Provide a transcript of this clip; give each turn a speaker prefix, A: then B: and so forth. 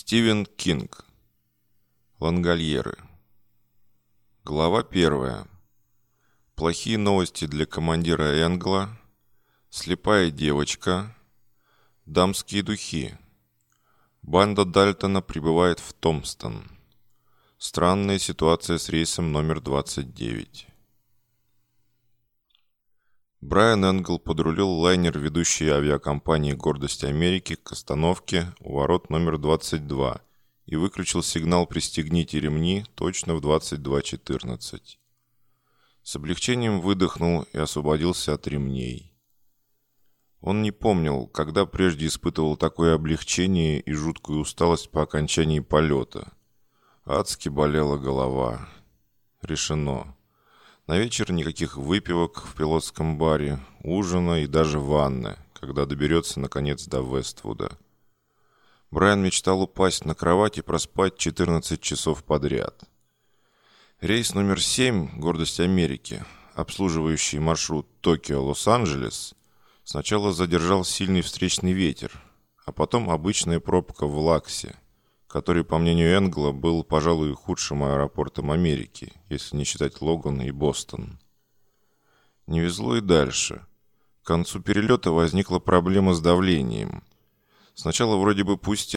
A: Стивен Кинг. Лангольеры. Глава 1. Плохие новости для командира Энгла. Слепая девочка. Дамские духи. Банда Дальтона прибывает в Томпстон. Странная ситуация с рейсом номер 29. Брайан Энгл подрулил лайнер ведущей авиакомпании «Гордость Америки» к остановке у ворот номер 22 и выключил сигнал «Пристегните ремни» точно в 22:14. С облегчением выдохнул и освободился от ремней. Он не помнил, когда прежде испытывал такое облегчение и жуткую усталость по окончании полета. Адски болела голова. Решено. На вечер никаких выпивок в пилотском баре, ужина и даже ванны, когда доберется наконец до Вествуда. Брайан мечтал упасть на кровать и проспать 14 часов подряд. Рейс номер 7 «Гордость Америки», обслуживающий маршрут Токио-Лос-Анджелес, сначала задержал сильный встречный ветер, а потом обычная пробка в Лаксе, который, по мнению Энгла, был, пожалуй, худшим аэропортом Америки, если не считать Логан и Бостон. Не везло и дальше. К концу перелета возникла проблема с давлением. Сначала вроде бы пустяк,